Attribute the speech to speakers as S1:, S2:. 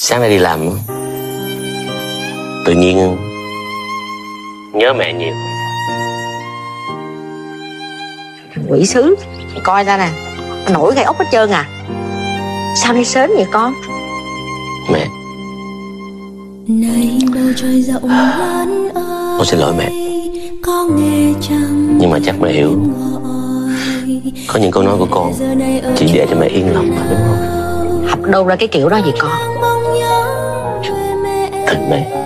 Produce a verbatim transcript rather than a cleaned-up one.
S1: Sáng nay đi làm tự nhiên nhớ mẹ nhiều.
S2: Quỷ sứ, coi ra nè, nổi gai ốc hết trơn à. Sao đi sớm vậy con?
S1: Mẹ, con xin lỗi mẹ. Nhưng mà chắc mẹ hiểu, có những câu nói của con chỉ để cho mẹ yên lòng mà, đúng không?
S2: Học đâu ra cái kiểu đó vậy con?
S1: Thật mẹ.